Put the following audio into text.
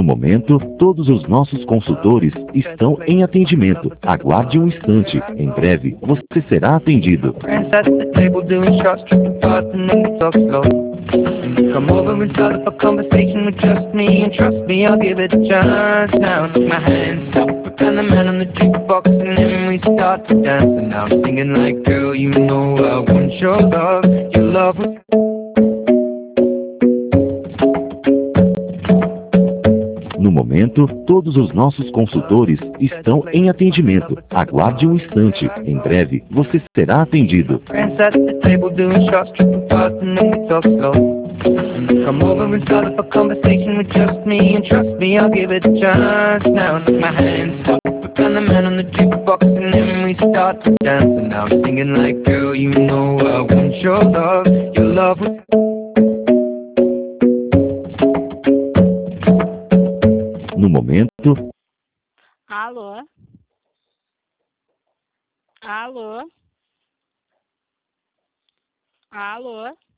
momento, todos os nossos consultores estão em atendimento. Aguarde um instante. Em breve, você será atendido. Friends at the table doing shots, tripping fast and then we talk slow. Come over and start up a conversation with just me, and trust me, I'll give it a chance. Now take my hand, stop it, and the man on the jukebox, and then we start to dance. And now I'm singing like, girl, you know I want your love. Your love was... No momento, todos os nossos consultores estão em atendimento. Aguarde um instante. Em breve, você será atendido. Friends at the table doing shots, tripping fast and then we talk slow. Come over and start up a conversation with just me, and trust me, I'll give it a chance. Now take my hand, stop it, and the man on the jukebox, and then we start to dance. And now I'm singing like, girl, you know I want your love. Your love was... No momento... Alô? Alô? Alô?